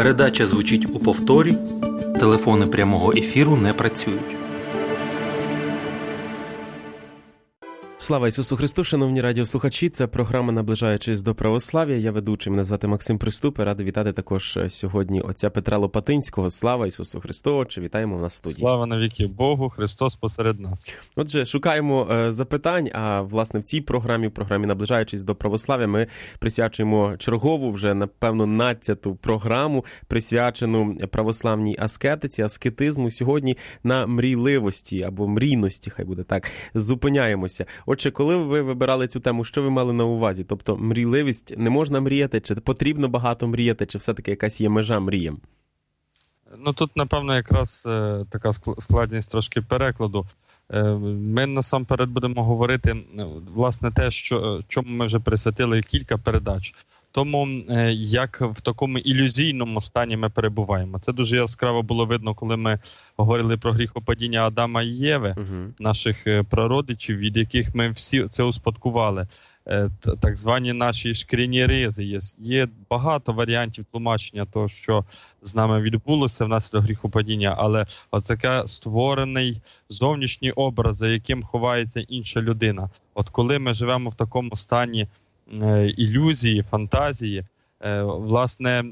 Передача звучить у повторі, телефони прямого ефіру не працюють. Слава Ісусу Христу, шановні радіослухачі, це програма «Наближаючись до православ'я». Я ведучий, мене звати Максим Приступ, і радий вітати також сьогодні отця Петра Лопатинського. Слава Ісусу Христу, отче, вітаємо в нас в студії. Слава навіки Богу, Христос посеред нас. Отже, шукаємо запитань, а власне в цій програмі «Наближаючись до православ'я» ми присвячуємо чергову, вже напевно 12-ту програму, присвячену православній аскетиці, аскетизму. Сьогодні на мрійливості або мрійності, хай буде так, зупиняємося. Отже, коли ви вибирали цю тему, що ви мали на увазі? Тобто мрійливість, не можна мріяти, чи потрібно багато мріяти, чи все-таки якась є межа мріям? Ну тут, напевно, якраз така складність трошки перекладу. Ми насамперед будемо говорити, власне, те, чому ми вже присвятили кілька передач. Тому, як в такому ілюзійному стані ми перебуваємо. Це дуже яскраво було видно, коли ми говорили про гріхопадіння Адама і Єви, наших прародичів, від яких ми всі це успадкували. Так звані наші шкіряні ризи. Є багато варіантів тлумачення того, що з нами відбулося внаслідок гріхопадіння, але ось такий створений зовнішній образ, за яким ховається інша людина. От коли ми живемо в такому стані ілюзії, фантазії, власне,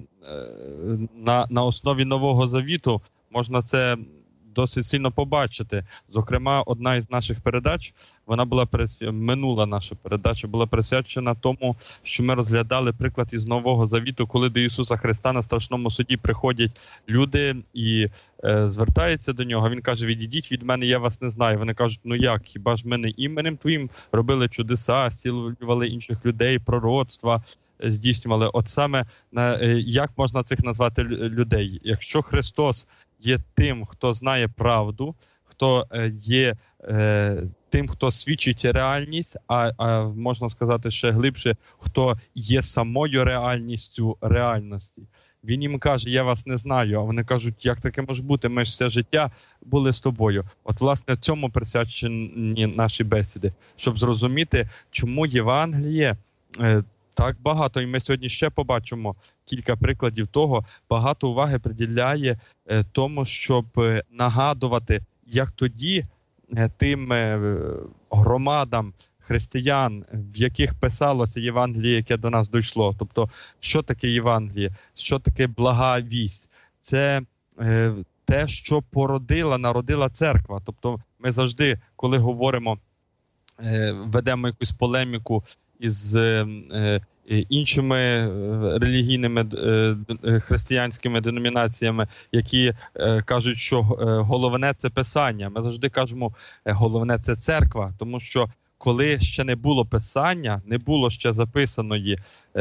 на основі Нового Завіту можна це досить сильно побачити. Зокрема, одна із наших передач, минула наша передача була присвячена тому, що ми розглядали приклад із Нового Завіту, коли до Ісуса Христа на страшному суді приходять люди і звертаються до нього. Він каже: «Відійдіть від мене, я вас не знаю». Вони кажуть: «Ну як, хіба ж ми не іменем Твоїм робили чудеса, зцілювали інших людей, пророцтва здійснювали?» От саме, як можна цих назвати людей? Якщо Христос є тим, хто знає правду, хто є тим, хто свідчить реальність, а можна сказати ще глибше, хто є самою реальністю реальності. Він їм каже: «Я вас не знаю», а вони кажуть: «Як таке може бути? Ми ж все життя були з тобою». От, власне, цьому присвячені наші бесіди, щоб зрозуміти, чому Євангеліє так багато, і ми сьогодні ще побачимо кілька прикладів того, багато уваги приділяє тому, щоб нагадувати, як тоді тим громадам християн, в яких писалося Євангеліє, яке до нас дійшло. Тобто, що таке Євангеліє, що таке блага вість? Це те, що народила церква. Тобто, ми завжди, коли говоримо, ведемо якусь полеміку із іншими релігійними християнськими деномінаціями, які кажуть, що головне – це Писання. Ми завжди кажемо, головне – це церква, тому що коли ще не було Писання, не було ще записаної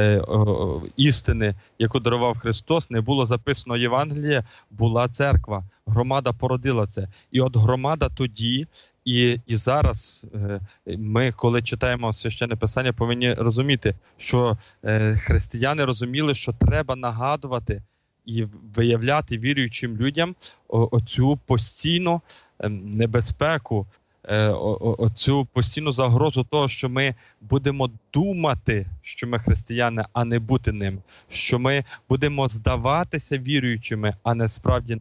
істини, яку дарував Христос, не було записано Євангелія, була церква. Громада породила це. І от громада тоді і зараз ми, коли читаємо Священне Писання, повинні розуміти, що християни розуміли, що треба нагадувати і виявляти віруючим людям оцю постійну небезпеку, оцю постійну загрозу того, що ми будемо думати, що ми християни, а не бути ними, що ми будемо здаватися віруючими, а не справді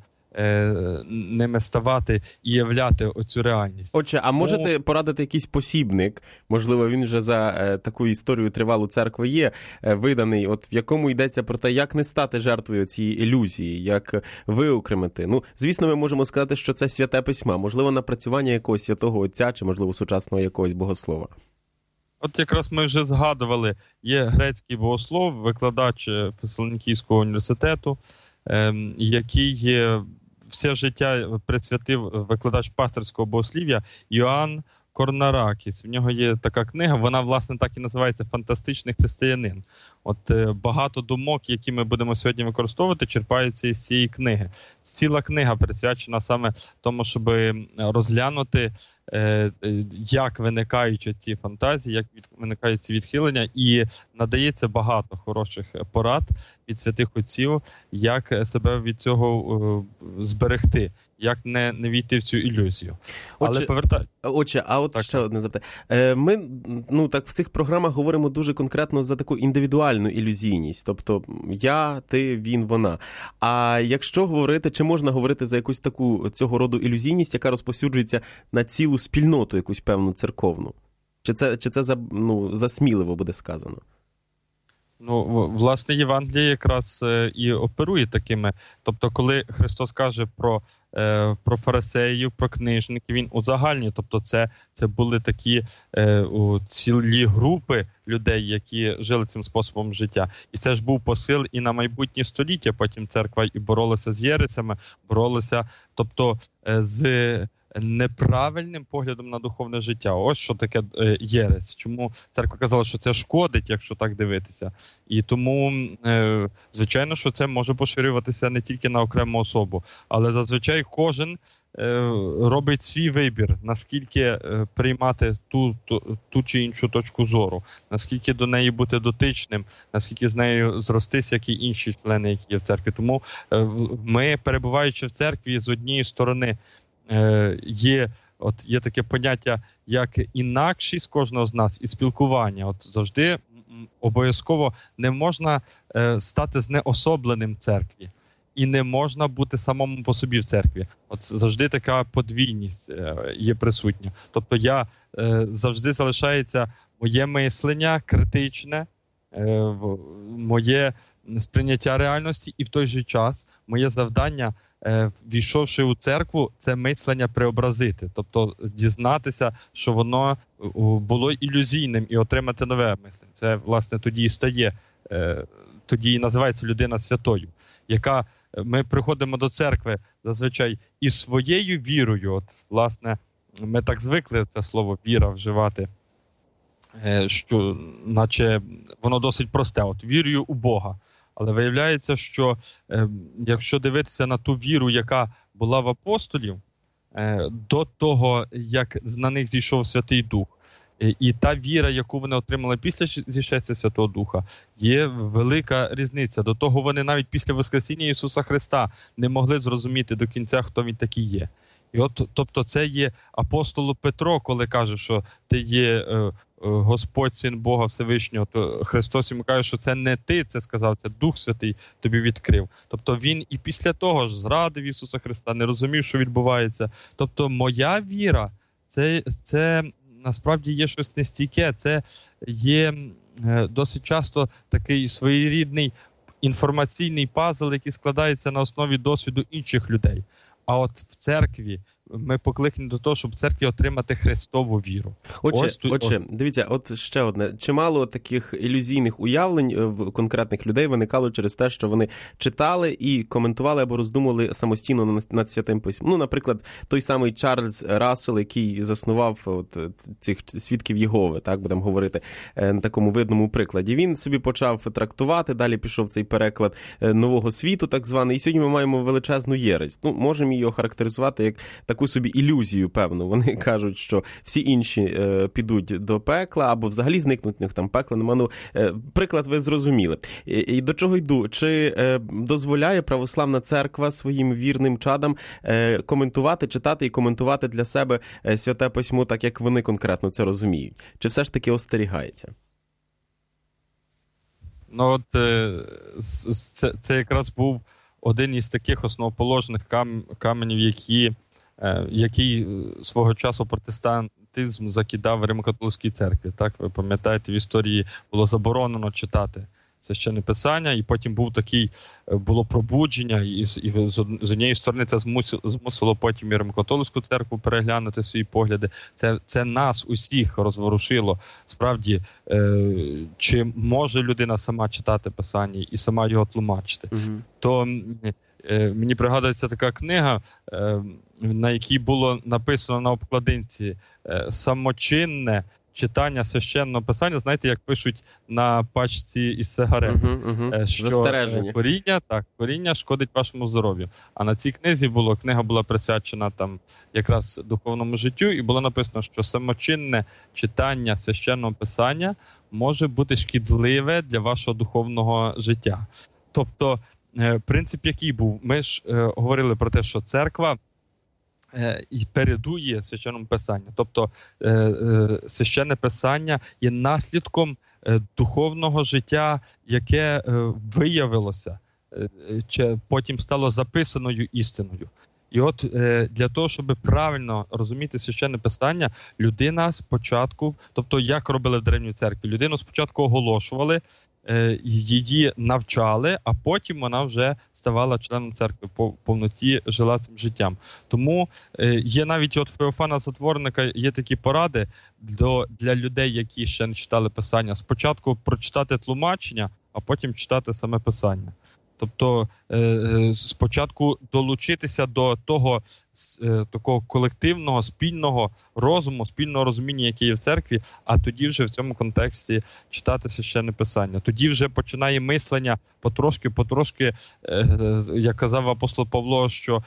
ними ставати і являти оцю реальність. Отже, а можете порадити якийсь посібник, можливо, він вже за таку історію тривалу церкви є, виданий, от в якому йдеться про те, як не стати жертвою цієї ілюзії, як виокремити. Ну, звісно, ми можемо сказати, що це Святе Письмо, можливо, напрацювання якогось святого отця, чи, можливо, сучасного якогось богослова. От якраз ми вже згадували, є грецький богослов, викладач Фесалонікійського університету, який все життя присвятив викладач пастирського богослів'я Йоанн Корнаракіс. В нього є така книга, вона, власне, так і називається «Фантастичний християнин». От багато думок, які ми будемо сьогодні використовувати, черпаються із цієї книги. Ціла книга присвячена саме тому, щоб розглянути як виникають ці фантазії, як виникають ці відхилення, і надається багато хороших порад від святих отців, як себе від цього зберегти, як не війти в цю ілюзію. Отже, а от так, ще одне запитання. Ми, так, в цих програмах говоримо дуже конкретно за таку індивідуальну ілюзійність, тобто я, ти, він, вона. А якщо говорити, чи можна говорити за якусь таку цього роду ілюзійність, яка розповсюджується на цілу спільноту, якусь певну церковну? Чи це засміливо буде сказано? Власне, Євангеліє якраз і оперує такими. Тобто, коли Христос каже про фарисеїв, про книжників, він узагальнює. Тобто, це були такі цілі групи людей, які жили цим способом життя. І це ж був посил і на майбутнє століття. Потім церква і боролася з єресями, тобто з неправильним поглядом на духовне життя. Ось що таке єресь. Чому церква казала, що це шкодить, якщо так дивитися. І тому, звичайно, що це може поширюватися не тільки на окрему особу, але зазвичай кожен робить свій вибір, наскільки приймати ту чи іншу точку зору, наскільки до неї бути дотичним, наскільки з нею зростись, як і інші члени, які є в церкві. Тому ми, перебуваючи в церкві, з однієї сторони, є таке поняття, як інакшість кожного з нас і спілкування. Завжди обов'язково не можна стати знеособленим в церкві. І не можна бути самому по собі в церкві. Завжди така подвійність є присутня. Тобто завжди залишається моє мислення критичне, моє сприйняття реальності, і в той же час моє завдання, війшовши у церкву, це мислення преобразити. Тобто дізнатися, що воно було ілюзійним, і отримати нове мислення. Це, власне, тоді і називається людина святою, яка ми приходимо до церкви зазвичай із своєю вірою. Власне, ми так звикли це слово «віра» вживати, що наче воно досить просте. Вірую у Бога. Але виявляється, що якщо дивитися на ту віру, яка була в апостолів, до того, як на них зійшов Святий Дух, і та віра, яку вони отримали після зійшестя Святого Духа, є велика різниця. До того вони навіть після Воскресіння Ісуса Христа не могли зрозуміти до кінця, хто Він такий є. І тобто це є апостолу Петро, коли каже, що ти є Господь, Син Бога Всевишнього, то Христос йому каже, що це не ти це сказав, це Дух Святий тобі відкрив. Тобто він і після того ж зрадив Ісуса Христа, не розумів, що відбувається. Тобто моя віра, це насправді є щось нестійке, це є досить часто такий своєрідний інформаційний пазл, який складається на основі досвіду інших людей. А от в церкві ми покликані до того, щоб в церкві отримати Христову віру. Отже, дивіться, от ще одне. Чимало таких ілюзійних уявлень в конкретних людей виникало через те, що вони читали і коментували або роздумували самостійно над Святим Письмом. Наприклад, той самий Чарльз Рассел, який заснував цих свідків Єгови, так будемо говорити, на такому видному прикладі. Він собі почав трактувати, далі пішов цей переклад Нового світу, так званий, і сьогодні ми маємо величезну єресь. Можемо її охарактеризувати як таку собі ілюзію, певно. Вони кажуть, що всі інші підуть до пекла, або взагалі зникнуть, в них там пекла нема. Приклад ви зрозуміли. І до чого йду? Чи дозволяє православна церква своїм вірним чадам коментувати, читати і коментувати для себе Святе Письмо, так як вони конкретно це розуміють? Чи все ж таки остерігається? Це якраз був один із таких основоположних каменів, який свого часу протестантизм закидав в Римо-католицькій церкві. Так, ви пам'ятаєте, в історії було заборонено читати священне писання, і потім було пробудження, і з однієї сторони це змусило потім і Римо-католицьку церкву переглянути свої погляди. Це нас усіх розворушило. Справді, чи може людина сама читати писання і сама його тлумачити? Mm-hmm. То мені пригадується така книга, на якій було написано на обкладинці «Самочинне читання священного писання, знаєте, як пишуть на пачці із сигарет, що коріння шкодить вашому здоров'ю. А на цій книга була присвячена там якраз духовному життю, і було написано, що самочинне читання священного писання може бути шкідливе для вашого духовного життя. Тобто, принцип який був? Ми ж говорили про те, що церква і передує священному писанню. Тобто священне писання є наслідком духовного життя, яке виявилося, потім стало записаною істиною. І от для того, щоб правильно розуміти священне писання, людина спочатку, тобто як робили в Древній церкві, людину спочатку оголошували, її навчали, а потім вона вже ставала членом церкви, по повноті жила цим життям. Тому є навіть от Феофана Затворника є такі поради для людей, які ще не читали писання. Спочатку прочитати тлумачення, а потім читати саме писання. Тобто спочатку долучитися до того такого колективного, спільного розуму, спільного розуміння, яке є в церкві, а тоді вже в цьому контексті читати священне писання. Тоді вже починає мислення потрошки, як казав апостол Павло, що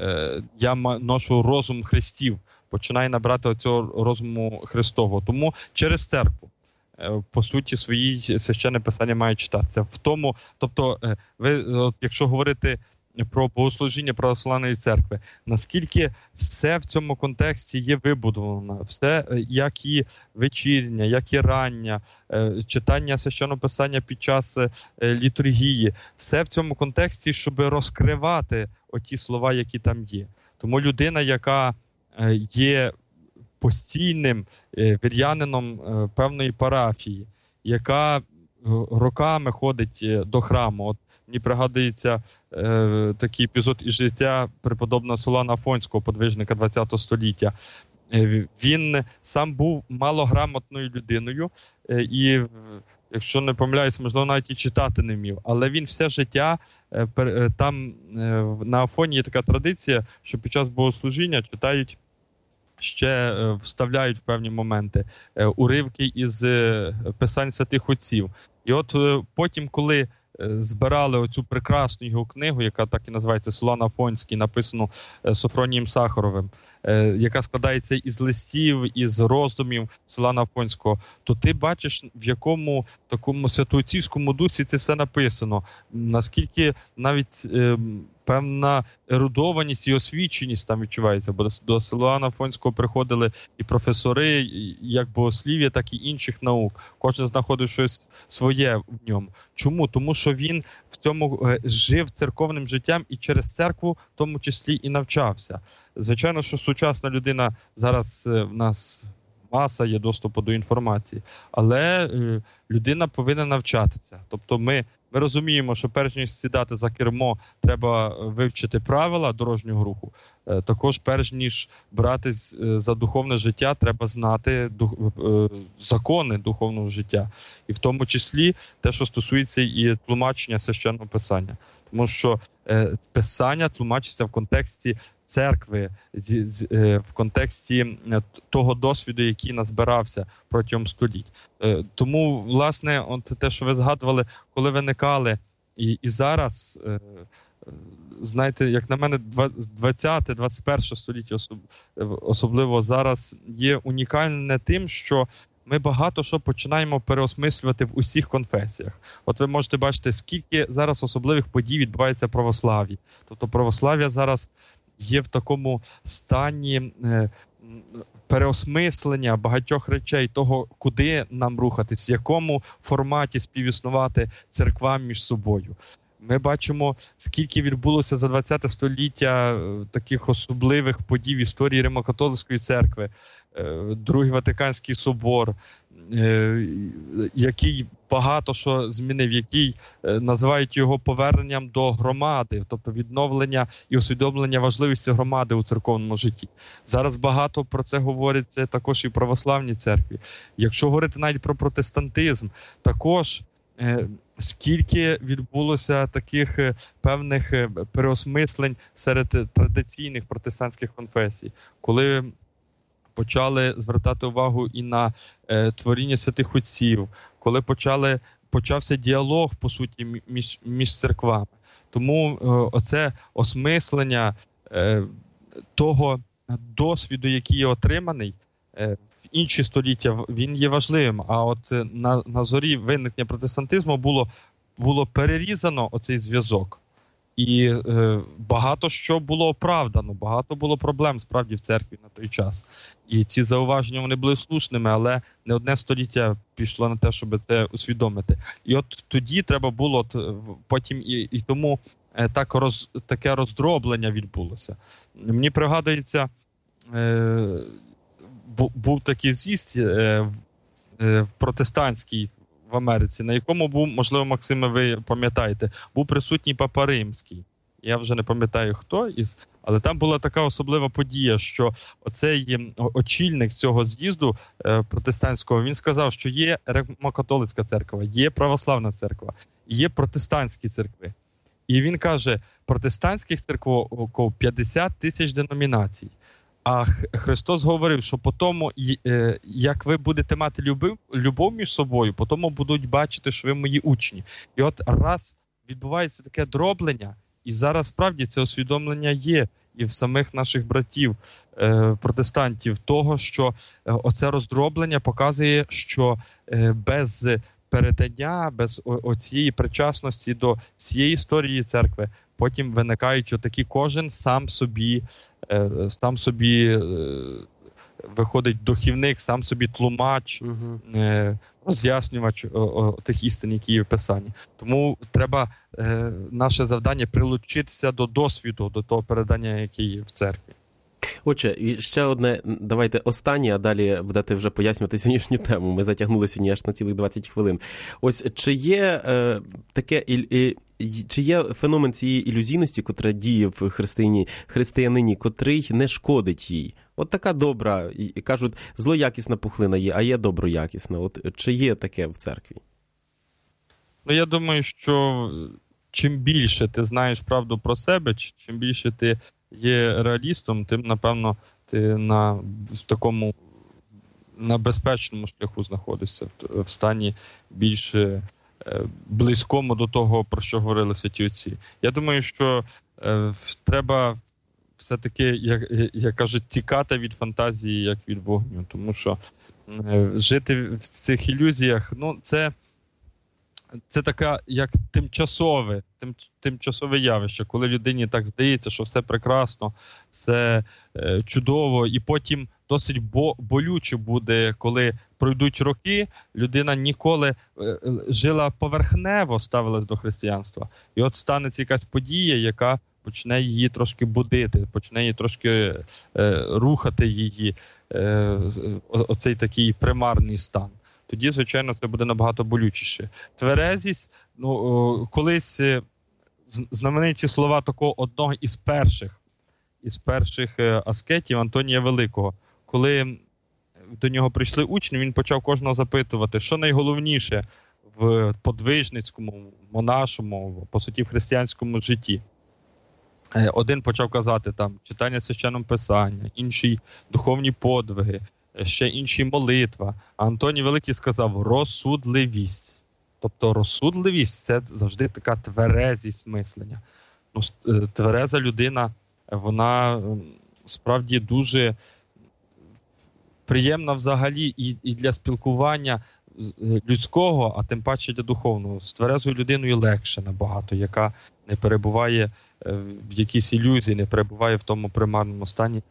я ношу розум Христів, починає набрати оцього розуму Христового. Тому через церкву, по суті, свої священне писання має читатися. В тому, тобто, якщо говорити про богослужіння православної церкви, наскільки все в цьому контексті є вибудовано, все, як і вечірня, як і рання, читання священного писання під час літургії, все в цьому контексті, щоб розкривати оті слова, які там є. Тому людина, яка є постійним вірянином певної парафії, яка роками ходить до храму. От мені пригадується такий епізод із життя преподобного Солана Афонського, подвижника ХХ століття. Він сам був малограмотною людиною і, якщо не помиляюсь, можливо, навіть і читати не вмів. Але він все життя, там на Афоні є така традиція, що під час богослужіння читають, ще вставляють в певні моменти уривки із писань святих отців. І от потім, коли збирали оцю прекрасну його книгу, яка так і називається «Солан Афонський», написану Софронієм Сахаровим, яка складається із листів, із роздумів Солана Афонського, то ти бачиш, в якому такому святоотцівському дусі це все написано. Наскільки навіть певна ерудованість і освіченість там відчувається, бо до Солана Афонського приходили і професори, як богослів'я, так і інших наук. Кожен знаходив щось своє в ньому. Чому? Тому що він в цьому жив церковним життям і через церкву в тому числі і навчався. Звичайно, що сучасна людина, зараз в нас маса є доступу до інформації, але людина повинна навчатися. Тобто ми розуміємо, що перш ніж сідати за кермо, треба вивчити правила дорожнього руху. Також перш ніж братись за духовне життя, треба знати закони духовного життя. І в тому числі те, що стосується і тлумачення священного писання. Тому що писання тлумачиться в контексті церкви, в контексті того досвіду, який назбирався протягом століть. Тому, власне, от те, що ви згадували, коли виникали, і зараз, знаєте, як на мене, 20-21 століття, особливо зараз, є унікальне тим, що ми багато що починаємо переосмислювати в усіх конфесіях. От ви можете бачити, скільки зараз особливих подій відбувається в православ'ї. Тобто православ'я зараз є в такому стані переосмислення багатьох речей, того, куди нам рухатись, в якому форматі співіснувати церквам між собою. Ми бачимо, скільки відбулося за 20 століття таких особливих подій в історії Римо-католицької церкви, Другий Ватиканський собор, який багато що змінив, який називають його поверненням до громади, тобто відновлення і усвідомлення важливості громади у церковному житті. Зараз багато про це говориться також і в православній церкві. Якщо говорити навіть про протестантизм, також скільки відбулося таких певних переосмислень серед традиційних протестантських конфесій, коли почали звертати увагу і на творіння святих отців, коли почався діалог, по суті, між церквами. Тому оце осмислення того досвіду, який є отриманий в інші століття, він є важливим. А от на зорі виникнення протестантизму було перерізано оцей зв'язок. І багато що було оправдано, багато було проблем справді в церкві на той час. І ці зауваження, вони були слушними, але не одне століття пішло на те, щоб це усвідомити. І от тоді треба було, потім і тому таке роздроблення відбулося. Мені пригадується, був такий з'їзд протестантський в Америці, на якому був, можливо, Максиме, ви пам'ятаєте, був присутній Папа Римський. Я вже не пам'ятаю, хто але там була така особлива подія, що оцей очільник цього з'їзду протестантського, він сказав, що є Римо-католицька церква, є православна церква, є протестантські церкви. І він каже, протестантських церков 50 тисяч деномінацій. А Христос говорив, що по тому, як ви будете мати любов між собою, по тому будуть бачити, що ви мої учні. І от раз відбувається таке дроблення, і зараз справді це усвідомлення є і в самих наших братів, протестантів, того, що оце роздроблення показує, що без передання, без оцієї причасності до всієї історії церкви, потім виникають отакі, кожен сам собі виходить духівник, сам собі тлумач, роз'яснювач тих істин, які є в Писанні. Тому треба наше завдання прилучитися до досвіду, до того передання, яке є в церкві. Отже, і ще одне, давайте останнє, а далі будете вже пояснювати сьогоднішню тему. Ми затягнули сьогодні аж на цілих 20 хвилин. Ось, чи є чи є феномен цієї ілюзійності, котра діє в християнині, котрий не шкодить їй? От така добра, і кажуть, злоякісна пухлина є, а є доброякісна. От чи є таке в церкві? Ну, я думаю, що чим більше ти знаєш правду про себе, чим більше ти є реалістом, тим, напевно, ти на безпечному шляху знаходишся, в стані більш близькому до того, про що говорили святі отці. Я думаю, що треба все-таки, як кажуть, тікати від фантазії, як від вогню, тому що жити в цих ілюзіях, ну, це така, як тимчасове явище, коли людині так здається, що все прекрасно, все чудово, і потім досить болюче буде, коли пройдуть роки, людина ніколи жила поверхнево, ставилась до християнства. І от станеться якась подія, яка почне її трошки будити, почне її трошки рухати її, оцей такий примарний стан. Тоді, звичайно, це буде набагато болючіше. Тверезість, колись знамениті слова такого одного із перших аскетів Антонія Великого. Коли до нього прийшли учні, він почав кожного запитувати, що найголовніше в подвижницькому, монашому, по суті, в християнському житті. Один почав казати там читання священного писання, інший духовні подвиги, ще інші молитва. А Антоній Великий сказав розсудливість. Тобто розсудливість – це завжди така тверезість мислення. Твереза людина, вона справді дуже приємна взагалі і для спілкування людського, а тим паче для духовного. З тверезою людиною легше набагато, яка не перебуває в якійсь ілюзії, не перебуває в тому примарному стані,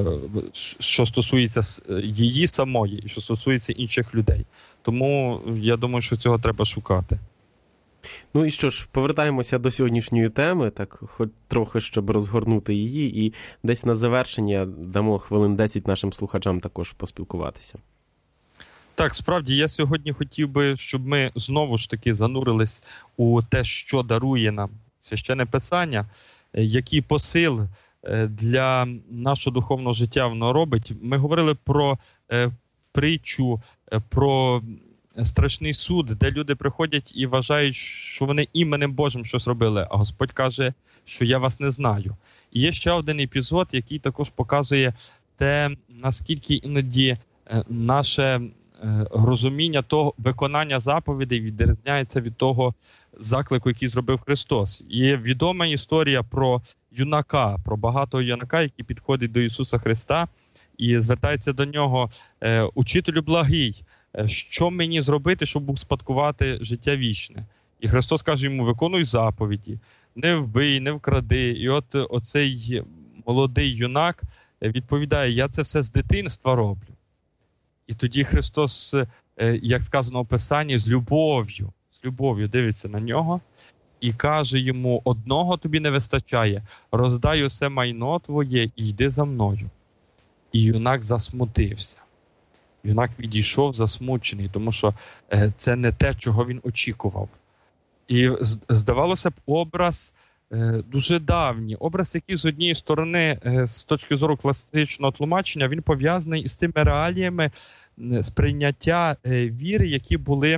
що стосується її самої і що стосується інших людей. Тому я думаю, що цього треба шукати. Ну і що ж, повертаємося до сьогоднішньої теми, так хоч трохи, щоб розгорнути її, і десь на завершення дамо хвилин 10 нашим слухачам також поспілкуватися. Так, справді, я сьогодні хотів би, щоб ми знову ж таки занурились у те, що дарує нам Священне Писання, який посил для нашого духовного життя воно робить. Ми говорили про притчу, про страшний суд, де люди приходять і вважають, що вони іменем Божим щось робили, а Господь каже, що я вас не знаю. І є ще один епізод, який також показує те, наскільки іноді наше розуміння того виконання заповідей відрізняється від того заклику, який зробив Христос. Є відома історія про юнака, про багатого юнака, який підходить до Ісуса Христа і звертається до нього: «Учителю благий, що мені зробити, щоб успадкувати життя вічне?» І Христос каже йому: «Виконуй заповіді, не вбий, не вкради». І от оцей молодий юнак відповідає: «Я це все з дитинства роблю». І тоді Христос, як сказано в Писанні, з любов'ю дивиться на нього і каже йому: «Одного тобі не вистачає, роздай усе майно твоє і йди за мною». І юнак засмутився. Юнак відійшов засмучений, тому що це не те, чого він очікував. І здавалося б, образ дуже давній, образ, який з однієї сторони, з точки зору класичного тлумачення, він пов'язаний із тими реаліями сприйняття віри, які були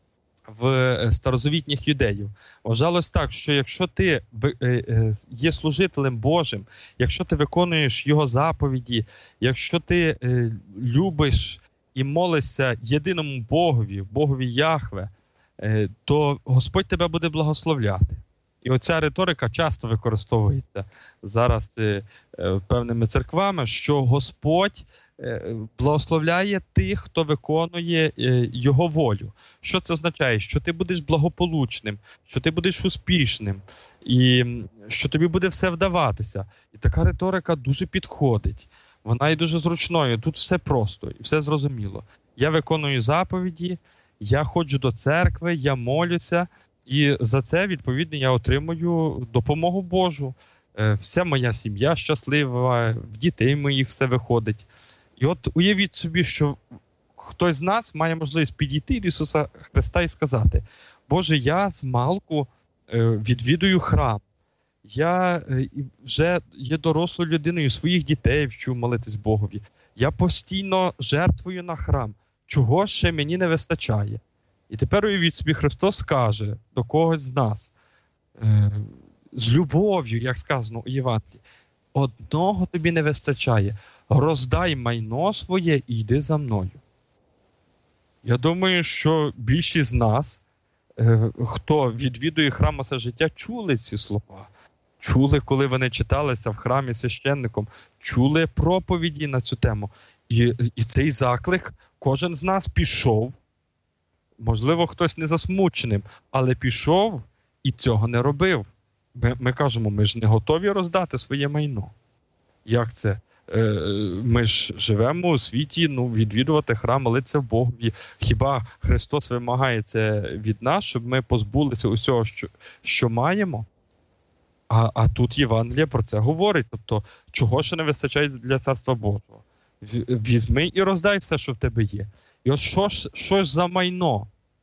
в старозавітніх юдеїв. Вважалось так, що якщо ти є служителем Божим, якщо ти виконуєш Його заповіді, якщо ти любиш і молишся єдиному Богові Яхве, то Господь тебе буде благословляти. І оця риторика часто використовується зараз певними церквами, що Господь благословляє тих, хто виконує Його волю. Що це означає? Що ти будеш благополучним, що ти будеш успішним, і що тобі буде все вдаватися. І така риторика дуже підходить. Вона є дуже зручною. Тут все просто і все зрозуміло. Я виконую заповіді, я ходжу до церкви, я молюся, і за це, відповідно, я отримую допомогу Божу. Вся моя сім'я щаслива, в дітей моїх все виходить. І от уявіть собі, що хтось з нас має можливість підійти до Ісуса Христа і сказати: «Боже, я змалку відвідую храм, я вже є дорослою людиною, своїх дітей вчу молитись Богові, я постійно жертвую на храм, чого ще мені не вистачає?» І тепер уявіть собі, Христос каже до когось з нас з любов'ю, як сказано у Євангелії: «Одного тобі не вистачає, роздай майно своє і йди за мною». Я думаю, що більшість з нас, хто відвідує храм усе життя, чули ці слова. Чули, коли вони читалися в храмі священником, чули проповіді на цю тему. І цей заклик кожен з нас пішов. Можливо, хтось не засмученим, але пішов і цього не робив. Ми кажемо: ми ж не готові роздати своє майно. Як це? Ми ж живемо у світі, відвідувати храм, молитися Богові. Хіба Христос вимагає це від нас, щоб ми позбулися усього, що маємо? А тут Євангеліє про це говорить. Тобто, чого ще не вистачає для Царства Божого? Візьми і роздай все, що в тебе є. І от що ж за майно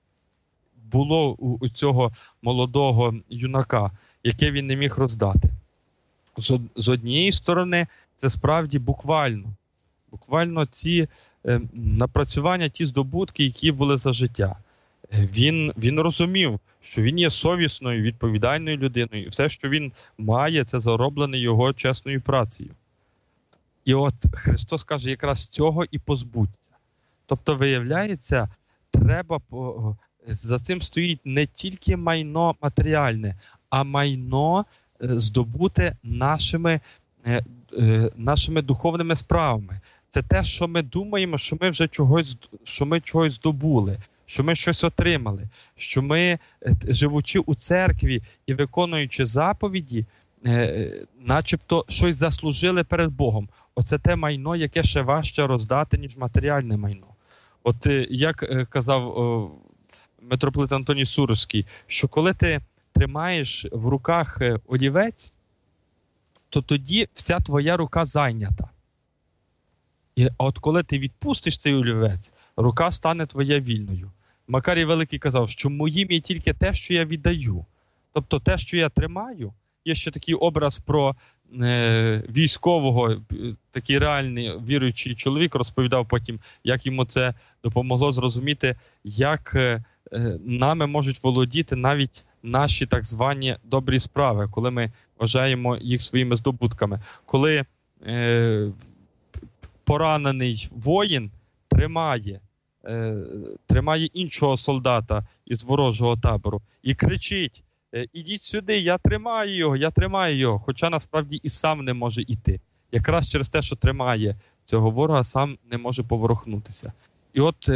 було у цього молодого юнака, яке він не міг роздати? З однієї сторони, це справді буквально ці напрацювання, ті здобутки, які були за життя. Він розумів, що він є совісною, відповідальною людиною, і все, що він має, це зароблене його чесною працею. І от Христос каже: якраз цього і позбудься. Тобто, виявляється, треба за цим стоїть не тільки майно матеріальне, а майно здобуте нашими духовними справами. Це те, що ми думаємо, що ми чогось здобули, що ми щось отримали, що ми, живучи у церкві і виконуючи заповіді, начебто щось заслужили перед Богом. Оце те майно, яке ще важче роздати, ніж матеріальне майно. От як казав митрополит Антоній Суровський, що коли ти тримаєш в руках олівець, то тоді вся твоя рука зайнята. А от коли ти відпустиш цей олівець, рука стане твоя вільною. Макарій Великий казав, що моїм є тільки те, що я віддаю. Тобто те, що я тримаю. Є ще такий образ про військового, такий реальний віруючий чоловік розповідав потім, як йому це допомогло зрозуміти, як нами можуть володіти навіть наші так звані добрі справи, коли ми вважаємо їх своїми здобутками. Коли поранений воїн тримає іншого солдата із ворожого табору і кричить: ідіть сюди, я тримаю його, хоча насправді і сам не може йти. Якраз через те, що тримає цього ворога, сам не може поворухнутися. І от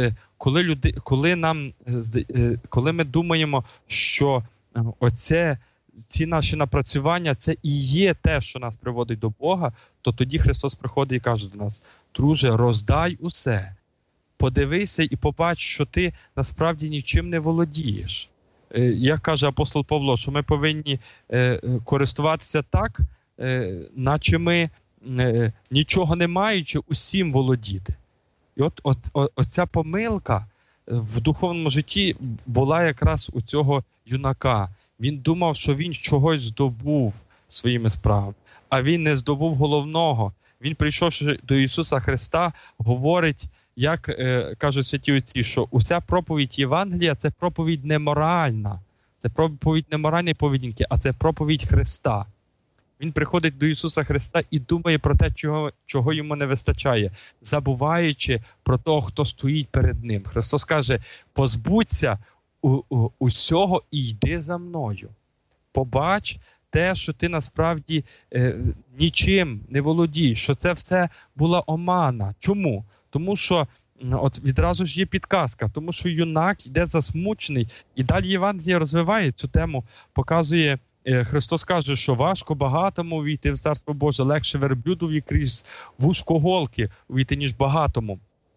коли ми думаємо, що ці наші напрацювання, це і є те, що нас приводить до Бога, то тоді Христос приходить і каже до нас: друже, роздай усе, подивися і побач, що ти насправді нічим не володієш. Як каже апостол Павло, що ми повинні користуватися так, наче ми, нічого не маючи, усім володіти. І оця помилка в духовному житті була якраз у цього юнака. Він думав, що він чогось здобув своїми справами, а він не здобув головного. Він, прийшовши до Ісуса Христа, говорить, як кажуть святі отці, що уся проповідь Євангелія – це проповідь не моральна, це проповідь не моральної поведінки, а це проповідь Христа. Він приходить до Ісуса Христа і думає про те, чого йому не вистачає, забуваючи про того, хто стоїть перед ним. Христос каже: позбудься усього і йди за мною. Побач те, що ти насправді нічим не володієш, що це все була омана. Чому? Тому що відразу ж є підказка, тому що юнак йде засмучений, і далі Євангеліє розвиває цю тему, показує, Христос каже, що важко багатому увійти в Царство Боже, легше верблюдові крізь вушко голки увійти, ніж багатому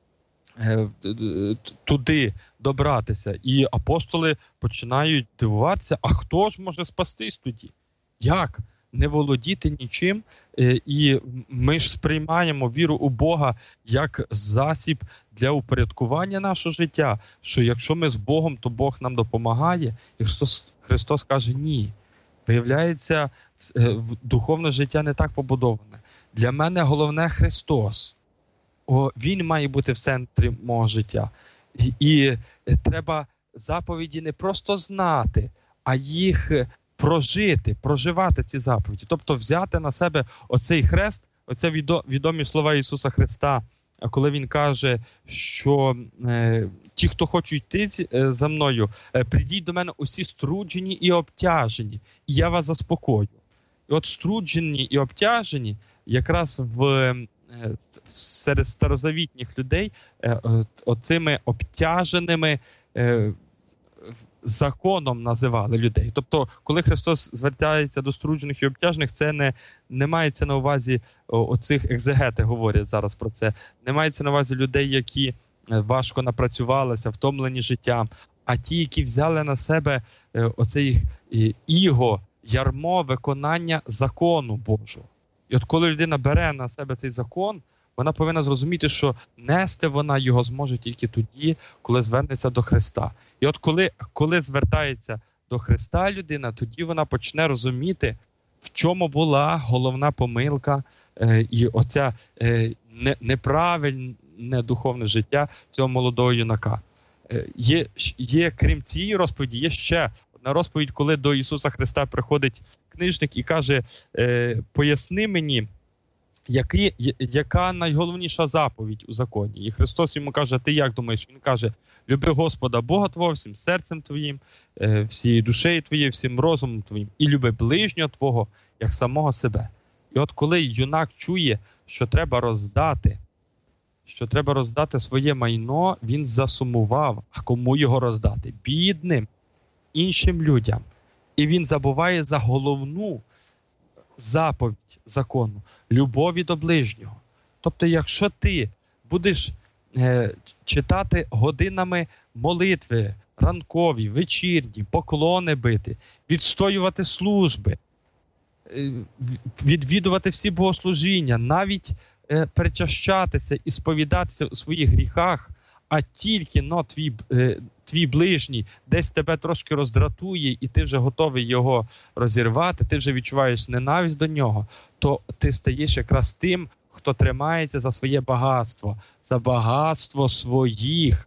туди добратися. І апостоли починають дивуватися: а хто ж може спастись тоді? Як? Не володіти нічим? І ми ж сприймаємо віру у Бога як засіб для упорядкування нашого життя, що якщо ми з Богом, то Бог нам допомагає. І Христос каже: ні. Виявляється, духовне життя не так побудоване. Для мене головне Христос. Він має бути в центрі мого життя. І треба заповіді не просто знати, а їх проживати ці заповіді. Тобто взяти на себе оцей хрест, оце відомі слова Ісуса Христа, коли Він каже, що ті, хто хочуть йти за мною, прийдіть до мене усі струджені і обтяжені, і я вас заспокою. І от струджені і обтяжені якраз серед старозавітніх людей оцими обтяженими законом називали людей. Тобто, коли Христос звертається до струджених і обтяжених, це не мається на увазі, оцих екзегети говорять зараз про це, не мається на увазі людей, які важко напрацювалися, втомлені життям, а ті, які взяли на себе оцей ярмо виконання закону Божого. І от коли людина бере на себе цей закон, вона повинна зрозуміти, що нести вона його зможе тільки тоді, коли звернеться до Христа. І от коли звертається до Христа людина, тоді вона почне розуміти, в чому була головна помилка і оця неправильне духовне життя цього молодого юнака. Є крім цієї розповіді, є ще одна розповідь, коли до Ісуса Христа приходить книжник і каже: поясни мені, яка найголовніша заповідь у законі? І Христос йому каже: ти як думаєш? Він каже: люби Господа Бога твого всім серцем твоїм, всією душею твоєю, всім розумом твоїм, і люби ближнього твого, як самого себе. І от коли юнак чує, що треба роздати своє майно, він засумував. А кому його роздати? Бідним, іншим людям. І він забуває за головну заповідь закону – любові до ближнього. Тобто, якщо ти будеш читати годинами молитви, ранкові, вечірні, поклони бити, відстоювати служби, відвідувати всі богослужіння, навіть причащатися і сповідатися у своїх гріхах, а тільки твій ближній десь тебе трошки роздратує, і ти вже готовий його розірвати, ти вже відчуваєш ненависть до нього, то ти стаєш якраз тим, хто тримається за своє багатство, за багатство своїх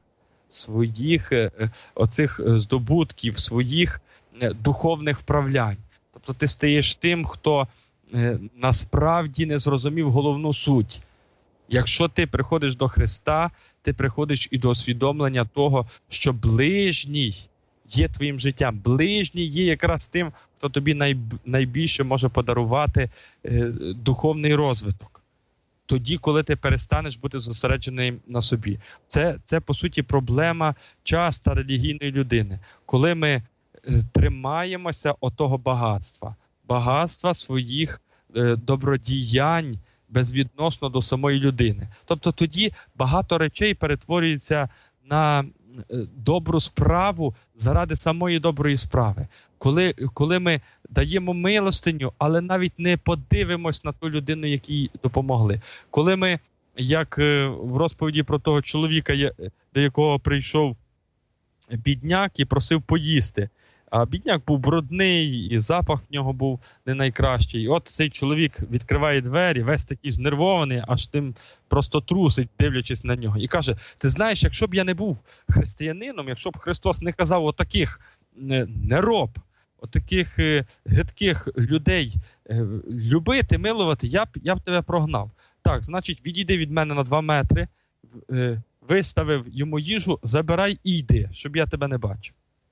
оцих здобутків, своїх духовних вправлянь. Тобто ти стаєш тим, хто насправді не зрозумів головну суть. Якщо ти приходиш до Христа, ти приходиш і до усвідомлення того, що ближній є твоїм життям. Ближній є якраз тим, хто тобі найбільше може подарувати духовний розвиток. Тоді, коли ти перестанеш бути зосереджений на собі. Це по суті, проблема часто релігійної людини. Коли ми тримаємося отого багатства своїх добродіянь безвідносно до самої людини. Тобто тоді багато речей перетворюється на добру справу заради самої доброї справи. Коли ми даємо милостиню, але навіть не подивимось на ту людину, якій допомогли. Коли ми, як в розповіді про того чоловіка, до якого прийшов бідняк і просив поїсти, а бідняк був брудний, і запах в нього був не найкращий. І от цей чоловік відкриває двері, весь такий знервований, аж тим просто трусить, дивлячись на нього. І каже, ти знаєш, якщо б я не був християнином, якщо б Христос не казав отаких не роб, отаких гидких людей любити, милувати, я б тебе прогнав. Так, значить, відійди від мене на 2 метри, виставив йому їжу, забирай і йди, щоб я тебе не бачив.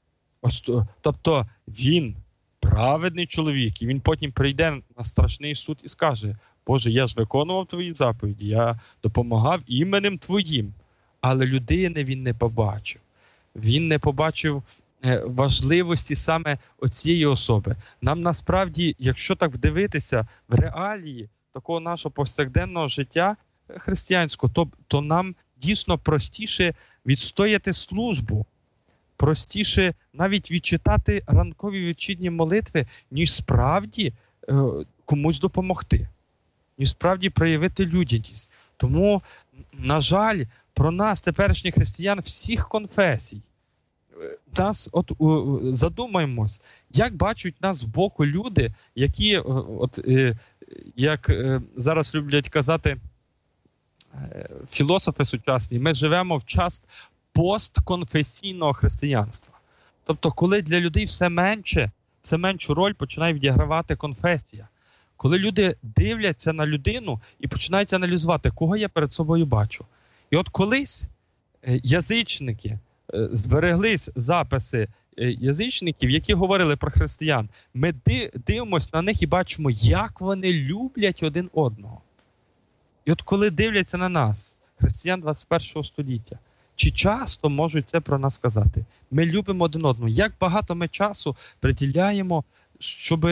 Тобто він праведний чоловік, і він потім прийде на страшний суд і скаже, Боже, я ж виконував твої заповіді, я допомагав іменем твоїм. Але людини він не побачив. Він не побачив важливості саме оцієї особи. Нам насправді, якщо так вдивитися в реалії такого нашого повсякденного життя християнського, то нам дійсно простіше відстояти службу, простіше навіть відчитати ранкові вечірні молитви, ніж справді комусь допомогти, ніж справді проявити людяність. Тому, на жаль, про нас, теперішніх християн, всіх конфесій, задумаємось, як бачать нас збоку люди, які, як зараз люблять казати філософи сучасні, ми живемо в час постконфесійного християнства. Тобто, коли для людей все меншу роль починає відігравати конфесія. Коли люди дивляться на людину і починають аналізувати, кого я перед собою бачу. І от колись язичники, збереглись записи язичників, які говорили про християн. Ми дивимося на них і бачимо, як вони люблять один одного. І от коли дивляться на нас, християн 21 століття, чи часто можуть це про нас сказати? Ми любимо один одного. Як багато ми часу приділяємо, щоб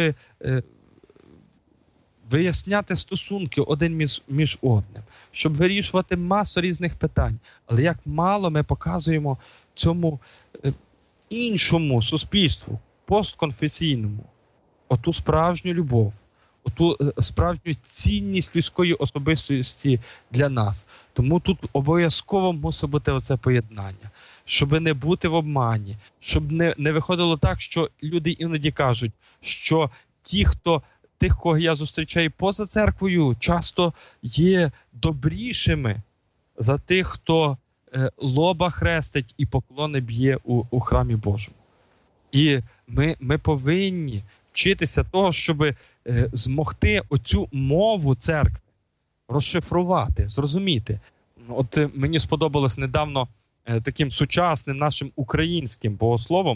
виясняти стосунки один між одним, щоб вирішувати масу різних питань. Але як мало ми показуємо цьому іншому суспільству, постконфесійному, оту справжню любов, оту справжню цінність людської особистості для нас. Тому тут обов'язково мусить бути оце поєднання. Щоб не бути в обмані, щоб не виходило так, що люди іноді кажуть, що тих, кого я зустрічаю поза церквою, часто є добрішими за тих, хто лоба хрестить і поклони б'є у храмі Божому. І ми повинні вчитися того, щоб змогти оцю мову церкви розшифрувати, зрозуміти. От мені сподобалось недавно таким сучасним нашим українським богословом,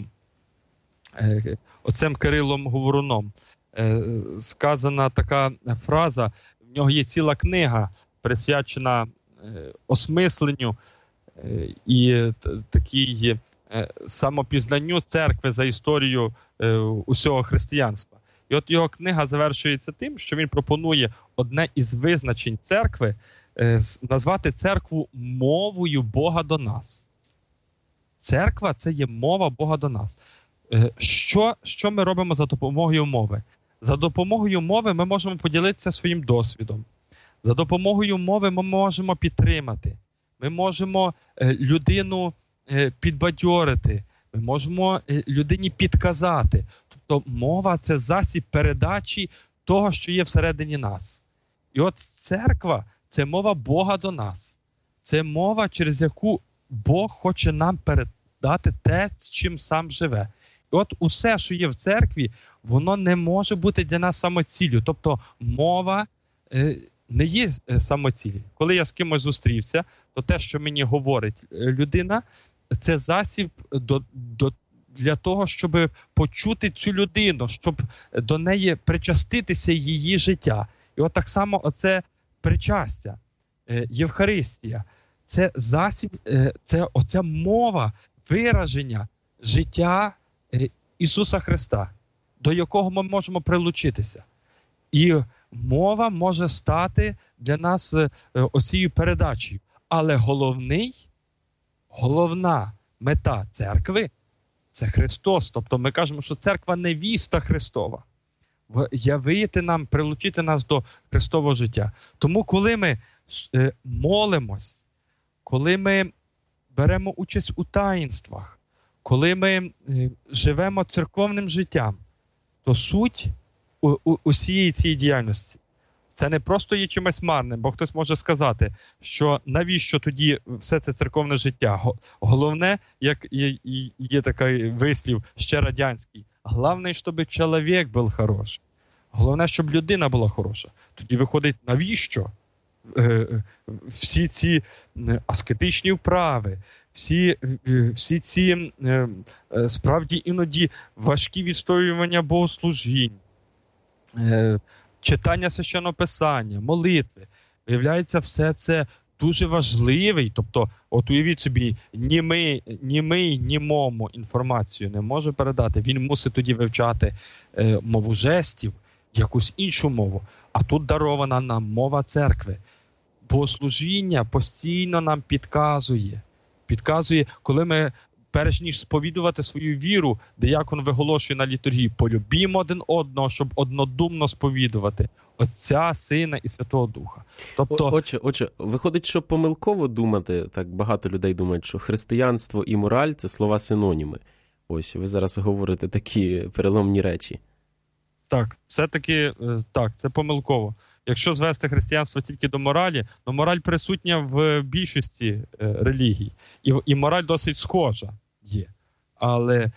отцем Кирилом Говоруном, сказана така фраза, в нього є ціла книга, присвячена осмисленню і такій самопізнанню церкви за історію усього християнства. І от його книга завершується тим, що він пропонує одне із визначень церкви назвати церкву мовою Бога до нас. Церква – це є мова Бога до нас. Що ми робимо за допомогою мови? За допомогою мови ми можемо поділитися своїм досвідом. За допомогою мови ми можемо підтримати. Ми можемо людину підбадьорити. Ми можемо людині підказати. Тобто мова – це засіб передачі того, що є всередині нас. І от церква – це мова Бога до нас. Це мова, через яку Бог хоче нам передати те, чим сам живе. І от усе, що є в церкві, воно не може бути для нас самоціллю. Тобто мова не є самоцілі. Коли я з кимось зустрівся, то те, що мені говорить людина, це засіб для того, щоб почути цю людину, щоб до неї причаститися її життя. І от так само оце причастя, Євхаристія, це засіб, це оця мова вираження життя Ісуса Христа, до якого ми можемо прилучитися. І мова може стати для нас оцією передачею. Але головна мета церкви – це Христос. Тобто ми кажемо, що церква – невіста Христова. Явити нам, прилучити нас до Христового життя. Тому коли ми молимось, коли ми беремо участь у таїнствах, коли ми живемо церковним життям, то суть усієї цієї діяльності це не просто є чимось марним, бо хтось може сказати, що навіщо тоді все це церковне життя? Головне, як є такий вислів ще радянський, головне, щоб чоловік був хороший. Головне, щоб людина була хороша. Тоді виходить, навіщо всі ці аскетичні вправи, всі ці справді іноді важкі відстоювання богослужінь, читання Священного Писання, молитви. Виявляється, все це дуже важливий. Тобто, от уявіть собі, німий німому інформацію не може передати. Він мусить тоді вивчати мову жестів, якусь іншу мову. А тут дарована нам мова церкви. Богослужіння постійно нам підказує, коли ми, перш ніж сповідувати свою віру, диякон виголошує на літургії: полюбімо один одного, щоб однодумно сповідувати Отця, Сина і Святого Духа. Тобто, Отже, виходить, що помилково думати, так багато людей думають, що християнство і мораль – це слова синоніми. Ось, ви зараз говорите такі переломні речі. Так, все-таки так, це помилково. Якщо звести християнство тільки до моралі, то мораль присутня в більшості релігій. І мораль досить схожа є. Але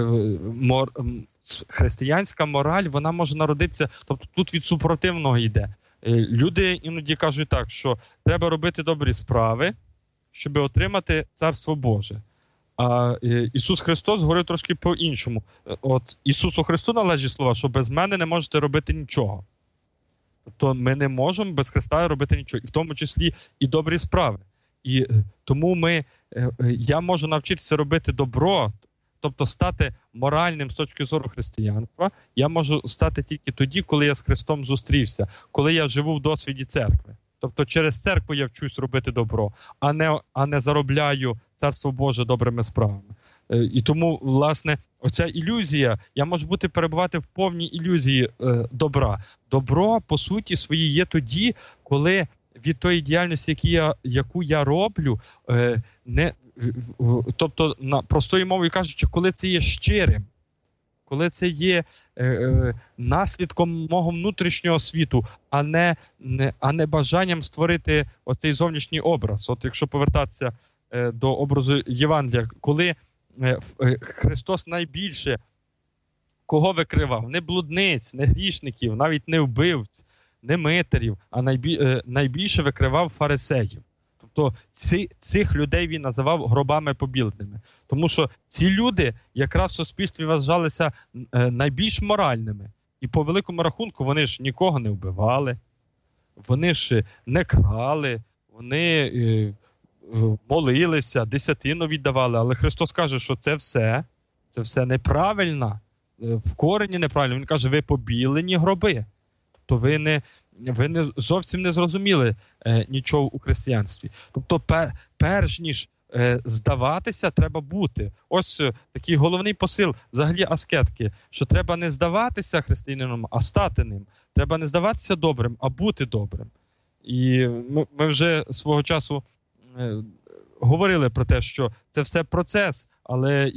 християнська мораль, вона може народитися, тобто тут від супротивного йде. Люди іноді кажуть так, що треба робити добрі справи, щоб отримати Царство Боже. А Ісус Христос говорив трошки по-іншому. От Ісусу Христу належать слова, що без мене не можете робити нічого. Тобто ми не можемо без Христа робити нічого, і в тому числі і добрі справи. І тому я можу навчитися робити добро, тобто стати моральним з точки зору християнства, я можу стати тільки тоді, коли я з Христом зустрівся, коли я живу в досвіді церкви. Тобто через церкву я вчусь робити добро, а не заробляю Царство Боже добрими справами. І тому, власне, оця ілюзія, я можу перебувати в повній ілюзії добра. Добро, по суті своїй, є тоді, коли від тої діяльності, яку я роблю, тобто, простою мовою кажучи, коли це є щирим, коли це є наслідком мого внутрішнього світу, а не бажанням створити оцей зовнішній образ. От якщо повертатися до образу Євангелія, коли Христос найбільше кого викривав? Не блудниць, не грішників, навіть не вбивць, не митарів, а найбільше викривав фарисеїв. Тобто цих людей він називав гробами побіленими. Тому що ці люди якраз в суспільстві вважалися найбільш моральними. І по великому рахунку вони ж нікого не вбивали, вони ж не крали, вони молилися, десятину віддавали. Але Христос каже, що це все неправильно, в корені неправильно. Він каже, ви побілені гроби. Тобто ви не зовсім не зрозуміли нічого у християнстві. Тобто перш ніж здаватися, треба бути. Ось такий головний посил взагалі аскетки, що треба не здаватися християнином, а стати ним. Треба не здаватися добрим, а бути добрим. І ми вже свого часу говорили про те, що це все процес, але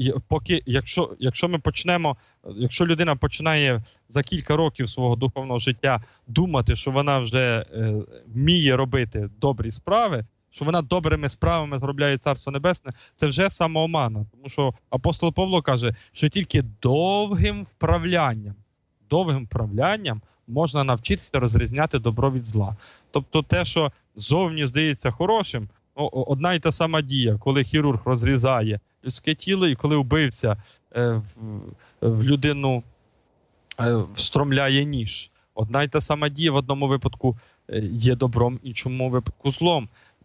якщо людина починає за кілька років свого духовного життя думати, що вона вже вміє робити добрі справи, що вона добрими справами зробляє Царство Небесне, це вже самоомана. Тому що апостол Павло каже, що тільки довгим вправлянням можна навчитися розрізняти добро від зла. Тобто те, що зовні здається хорошим, одна і та сама дія, коли хірург розрізає людське тіло і коли вбивця в людину встромляє ніж. Одна і та сама дія в одному випадку є добром, в іншому випадку злом.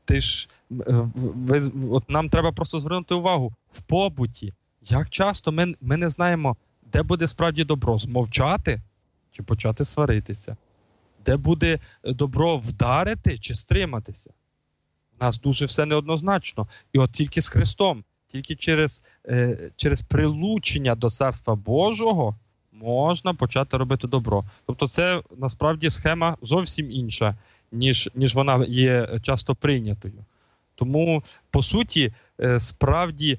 Нам треба просто звернути увагу в побуті. Як часто ми не знаємо, де буде справді добро? Змовчати чи почати сваритися? Де буде добро вдарити чи стриматися? У нас дуже все неоднозначно. І от тільки з Христом, тільки через прилучення до Царства Божого можна почати робити добро. Тобто це насправді схема зовсім інша, ніж вона є часто прийнятою. Тому, по суті, справді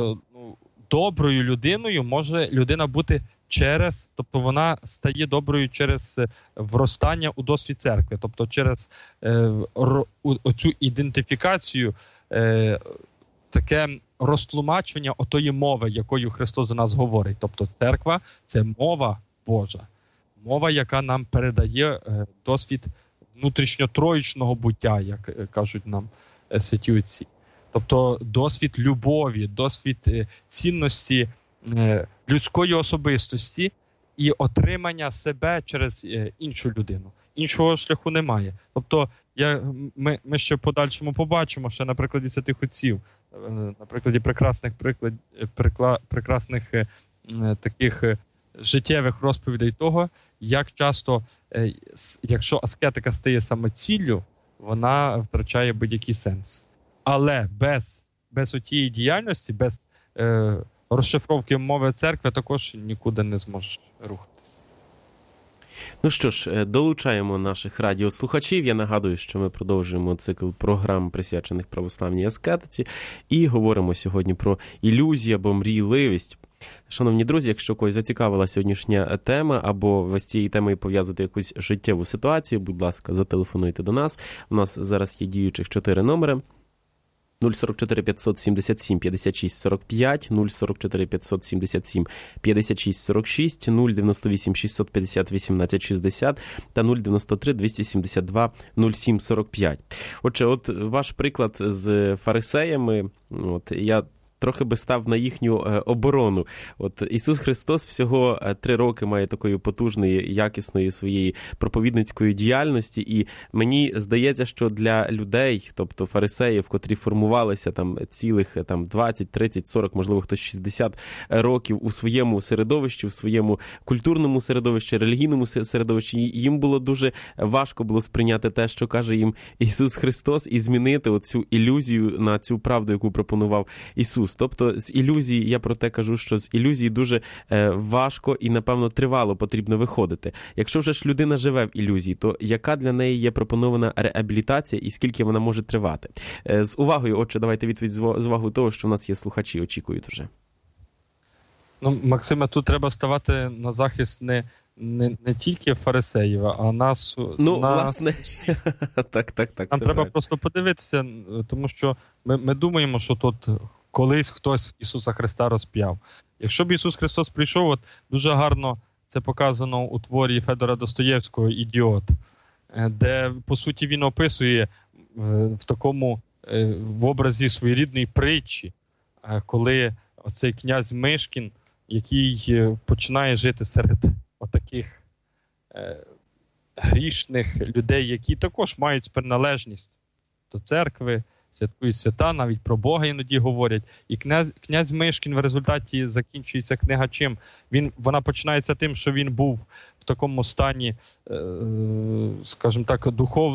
доброю людиною може людина бути тобто вона стає доброю через вростання у досвід церкви, тобто через оцю ідентифікацію, таке розтлумачення отої мови, якою Христос до нас говорить. Тобто церква – це мова Божа, мова, яка нам передає досвід внутрішньотроїчного буття, як кажуть нам святі отці. Тобто досвід любові, досвід цінності людської особистості і отримання себе через іншу людину. Іншого шляху немає. Тобто ми ще в подальшому побачимо, що на прикладі святих отців, на прикладі прекрасних таких життєвих розповідей того, як часто, якщо аскетика стає самоціллю, вона втрачає будь-який сенс. Але без отієї діяльності, без розшифровки мови церкви також нікуди не зможеш рухатися. Ну що ж, долучаємо наших радіослухачів. Я нагадую, що ми продовжуємо цикл програм, присвячених православній аскетиці, і говоримо сьогодні про ілюзію або мрійливість. Шановні друзі, якщо когось зацікавила сьогоднішня тема, або ви з цією темою пов'язуєте якусь життєву ситуацію, будь ласка, зателефонуйте до нас. У нас зараз є діючих 4 номери. 044 577 56 45, 044 577 56 46, 098 650 18 60 та 093 272 07 45. Отже, от ваш приклад з фарисеями, я трохи би став на їхню оборону. От Ісус Христос всього 3 роки має такої потужної, якісної своєї проповідницької діяльності, і мені здається, що для людей, тобто фарисеїв, котрі формувалися там цілих 20, 30, 40, можливо, хтось 60 років у своєму середовищі, в своєму культурному середовищі, релігійному середовищі, їм було дуже важко було сприйняти те, що каже їм Ісус Христос, і змінити оцю ілюзію на цю правду, яку пропонував Ісус. Тобто з ілюзії, я про те кажу, що з ілюзії дуже важко і, напевно, тривало потрібно виходити. Якщо вже ж людина живе в ілюзії, то яка для неї є пропонована реабілітація і скільки вона може тривати? З увагою, отже, давайте відповідь з увагою того, що в нас є слухачі, очікують вже. Максиме, тут треба ставати на захист не тільки фарисеїв, а нас... власне, так. Нам треба просто подивитися, тому що ми думаємо, що тут колись хтось Ісуса Христа розп'яв. Якщо б Ісус Христос прийшов, дуже гарно це показано у творі Федора Достоєвського «Ідіот», де, по суті, він описує в образі своєрідної притчі, коли оцей князь Мишкін, який починає жити серед отаких грішних людей, які також мають приналежність до церкви, святкують свята, навіть про Бога іноді говорять. І князь Мишкін в результаті закінчується книга чим? Вона починається тим, що він був в такому стані, скажімо так,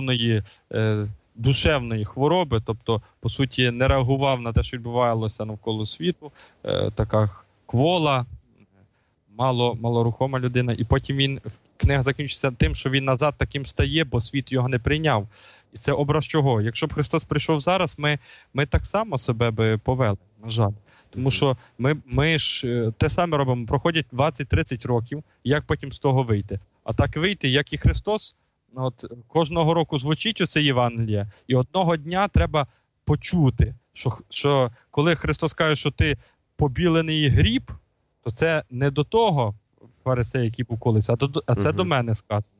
душевної хвороби, тобто, по суті, не реагував на те, що відбувалося навколо світу, така квола, малорухома людина. І потім книга закінчиться тим, що він назад таким стає, бо світ його не прийняв. І це образ чого? Якщо б Христос прийшов зараз, ми так само себе би повели, на жаль. Тому що ми ж те саме робимо, проходять 20-30 років, як потім з того вийти. А так вийти, як і Христос, кожного року звучить оце Євангеліє, і одного дня треба почути, що коли Христос каже, що ти побілений гріб, то це не до того фарисея, який був колись, а це до мене сказано.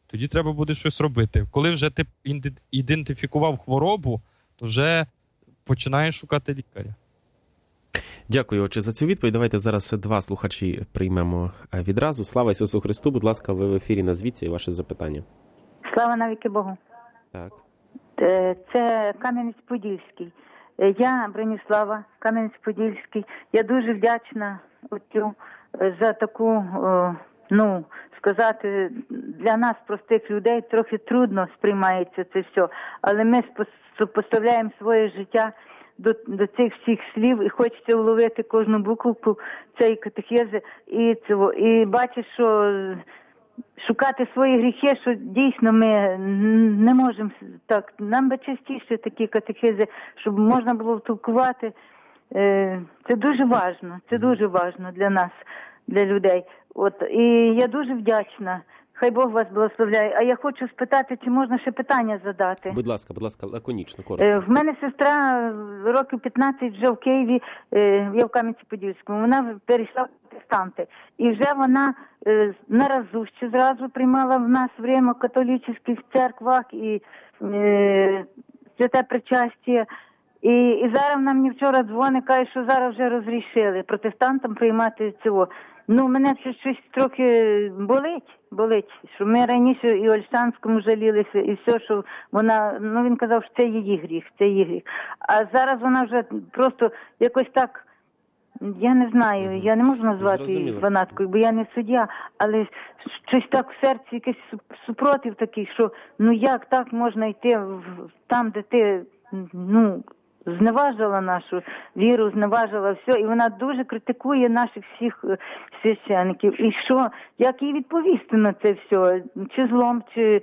тоді треба буде щось робити. Коли вже ти ідентифікував хворобу, то вже починаєш шукати лікаря. Дякую, отче, за цю відповідь. Давайте зараз 2 слухачі приймемо відразу. Слава Ісусу Христу, будь ласка, ви в ефірі, назвіться і ваше запитання. Слава навіки Богу. Так. Це Кам'янець-Подільський. Я, Броніслава, Кам'янець-Подільський. Я дуже вдячна отцю за таку, сказати, для нас, простих людей, трохи трудно сприймається це все. Але ми поставляємо своє життя до цих всіх слів і хочеться вловити кожну буковку цієї катехези і бачиш, що шукати свої гріхи, що дійсно ми не можемо так. Нам би частіше такі катехези, щоб можна було втолкувати. Це дуже важливо. Це дуже важливо для нас, для людей. І я дуже вдячна. Хай Бог вас благословляє. А я хочу спитати, чи можна ще питання задати? Будь ласка, лаконічно, коротко. В мене сестра років 15 вже в Києві, я в Кам'янці-Подільському, вона перейшла в протестанти. І вже вона на разу ще зразу приймала в нас в римо-католицьких церквах і святе причастя. І зараз вона мені вчора дзвонить, каже, що зараз вже розрішили протестантам приймати цього. Мене це щось трохи болить, що ми раніше і Ольшанському жалілися, і все, що вона, він казав, що це її гріх. А зараз вона вже просто якось так, я не знаю, я не можу назвати її фанаткою, бо я не суддя, але щось так в серці, якийсь супротив такий, що як так можна йти там, де ти, зневажила нашу віру, зневажила все, і вона дуже критикує наших всіх священиків. І що, як їй відповісти на це все? Чи злом,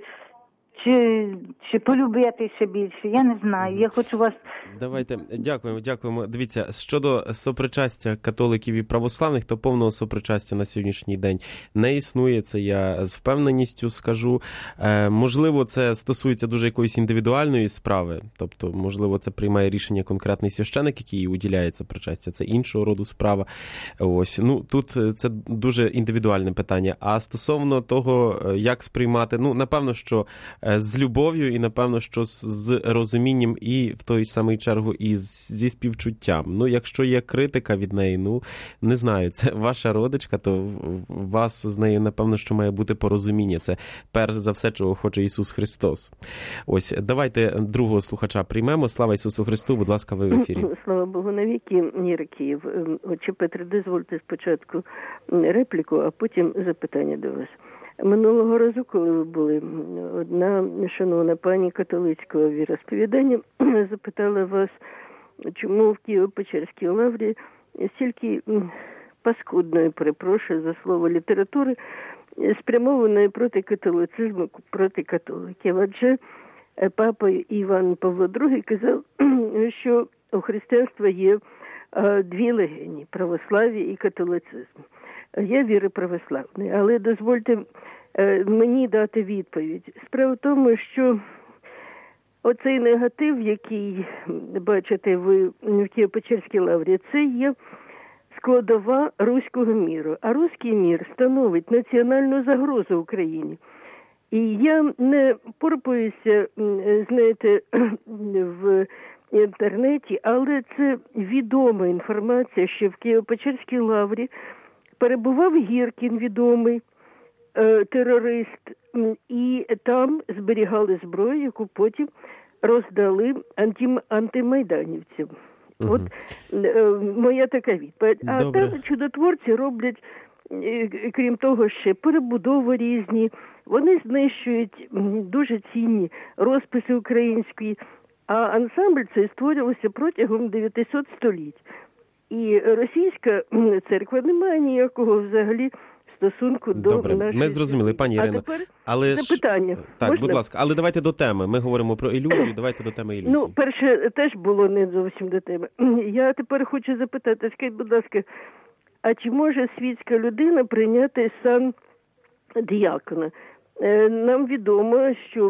чи полюбити ще більше? Я не знаю. Я хочу вас... Давайте, дякуємо. Дивіться, щодо сопричастя католиків і православних, то повного сопричастя на сьогоднішній день не існує. Це я з впевненістю скажу. Можливо, це стосується дуже якоїсь індивідуальної справи. Тобто, можливо, це приймає рішення конкретний священик, який уділяє це причастя. Це іншого роду справа. Тут це дуже індивідуальне питання. А стосовно того, як сприймати, напевно, що з любов'ю і, напевно, що з розумінням і в той самий чергу і зі співчуттям. Якщо є критика від неї, не знаю, це ваша родичка, то у вас з нею, напевно, що має бути порозуміння. Це перш за все, чого хоче Ісус Христос. Давайте другого слухача приймемо. Слава Ісусу Христу, будь ласка, ви в ефірі. Слава Богу, навіки, Ніра Київ. Отче Петре, дозвольте спочатку репліку, а потім запитання до вас. Минулого разу, коли ви були, одна шановна пані католицького віросповідання запитала вас, чому в Києво-Печерській лаврі стільки паскудної, перепрошую за слово, літератури, спрямованої проти католицизму, проти католиків. Адже папа Іван Павло II казав, що у християнства є 2 легені – православ'я і католицизм. Я віри православний, але дозвольте мені дати відповідь. Справа в тому, що оцей негатив, який бачите ви в Києво-Печерській лаврі, це є складова руського міру. А руський мір становить національну загрозу Україні. І я не порпаюся, знаєте, в інтернеті, але це відома інформація, що в Києво-Печерській лаврі перебував Гіркін, відомий терорист, і там зберігали зброю, яку потім роздали антимайданівцям. От моя така відповідь. А там чудотворці роблять, крім того, ще перебудови різні. Вони знищують дуже цінні розписи українські, а ансамбль цей створювався протягом 900 століть. І російська церква не має ніякого взагалі стосунку до нашої... Ми зрозуміли, пані Ірино. Але запитання. Так, можна? Будь ласка, але давайте до теми. Ми говоримо про ілюзію, давайте до теми ілюзії. Перше теж було не зовсім до теми. Я тепер хочу запитати, скажіть, будь ласка, а чи може світська людина прийняти сан діякона? Нам відомо, що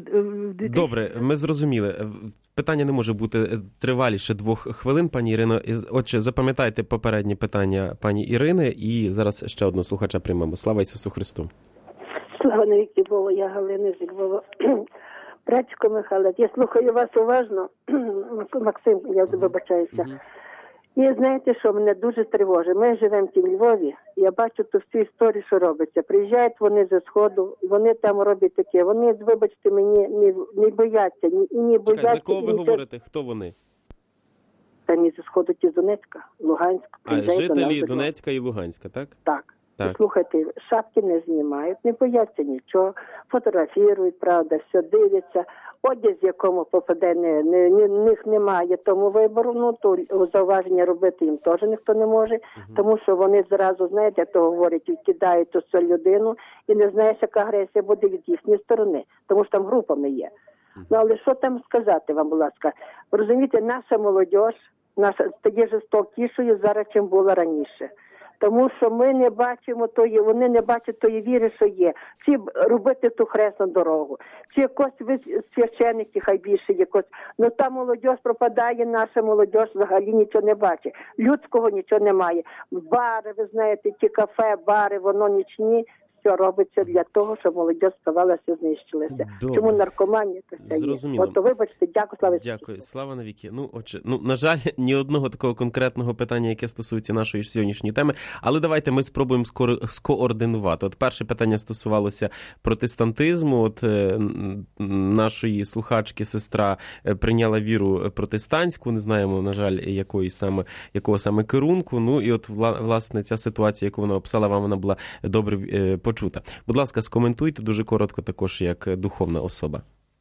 Добре, ми зрозуміли. Питання не може бути триваліше 2 хвилин, пані Ірино. Отже, запам'ятайте попереднє питання пані Ірини і зараз ще одного слухача приймемо. Слава Ісусу Христу! Слава навіки Богу, я Галина зі Львова. Братчику Михайло, я слухаю вас уважно. Максим, я вибачаюся. І знаєте, що мене дуже тривожить? Ми живемо в Львові, і я бачу ту всю історію, що робиться. Приїжджають вони зі Сходу, вони там роблять таке. Вони, вибачте, мені не бояться. Не бояться. Чекай, за кого ви говорите? Хто вони? Та не зі Сходу, ті з Донецька, Луганська. Жителі Донецька і Луганська, так? Так. І, слухайте, шапки не знімають, не бояться нічого, фотографірують, правда, все дивляться. Одяг, якому попаде, них немає тому вибору, то зауваження робити їм теж ніхто не може, тому що вони зразу, знаєте, як то говорять, відкидають ту цю людину і не знаєш, яка агресія буде від їхньої сторони, тому що там групами є. Ну, але що там сказати вам, будь ласка? Розумієте, наша молодь, стає жорстокішою зараз, чим була раніше. Тому що ми не бачимо вони не бачать тої віри, що є. Ці робити ту хресну дорогу. Ці якось священники, хай більше якось. Ну та молодь пропадає, наша молодь взагалі нічого не бачить. Людського нічого немає. Бари, ви знаєте, ті кафе, бари, воно нічні. Все робиться для того, щоб молодь ставалася, знищилася. Добре. Чому наркоманія це все є? Зрозуміло. От, вибачте, дякую, слава. Дякую, слава навіки. На жаль, ні одного такого конкретного питання, яке стосується нашої сьогоднішньої теми, але давайте ми спробуємо скоординувати. От перше питання стосувалося протестантизму. От нашої слухачки сестра прийняла віру протестантську, не знаємо, на жаль, якого саме керунку. Ну і от, власне, ця ситуація, яку вона описала, вона була добре почута. Будь ласка, скоментуйте дуже коротко також, як духовна особа.